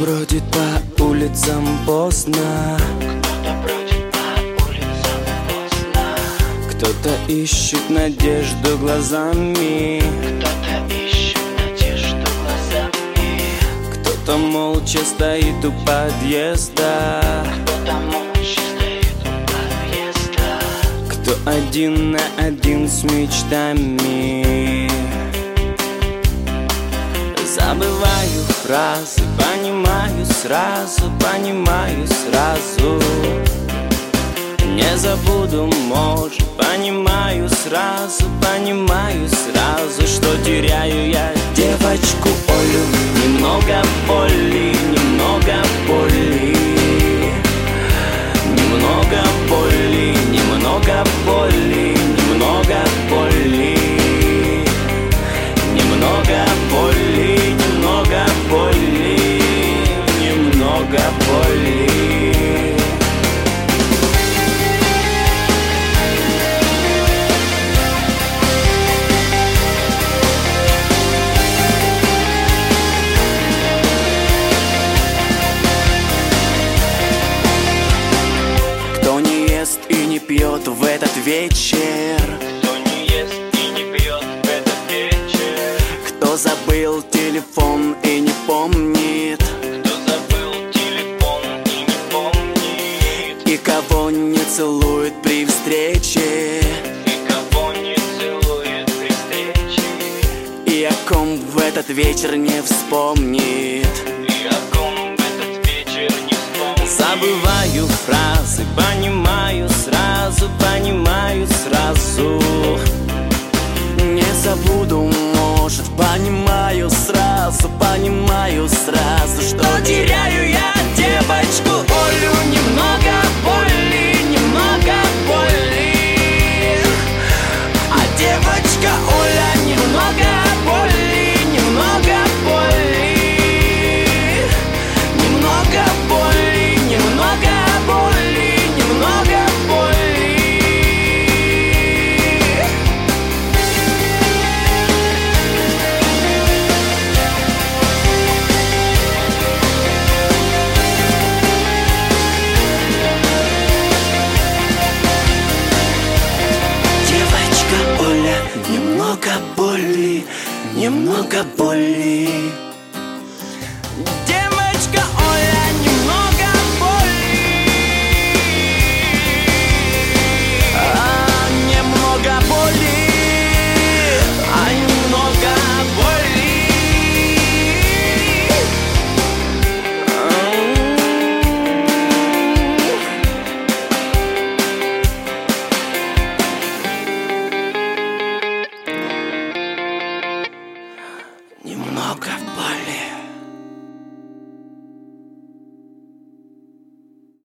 бродит по улицам поздно, кто-то ищет надежду глазами, кто-то молча стоит у подъезда, кто один на один с мечтами. Забываю фразы, понимаю сразу, не забуду, может, понимаю сразу, что теряю я девочку Олю. Немного боли, немного боли, немного боли, немного боли, немного боли, немного боли, немного боли, немного боли. Кто не ест и не пьет в этот вечер, кто не ест и не пьет в этот вечер, кто забыл телефон и не помнит, кто забыл телефон и не помнит, и кого не целует при встрече, и кого не целует при встрече, и о ком в этот вечер не вспомнит, и о ком в этот вечер не вспомнит. Забываю фразы, понимаю сразу, не забуду, может, понимаю сразу, что теряю я девочку Олю. Немного боли, немного боли, а девочка Оля немного боли, немного боли, немного боли, немного боли, немного боли. Девочка Оля, немного боли, немного боли.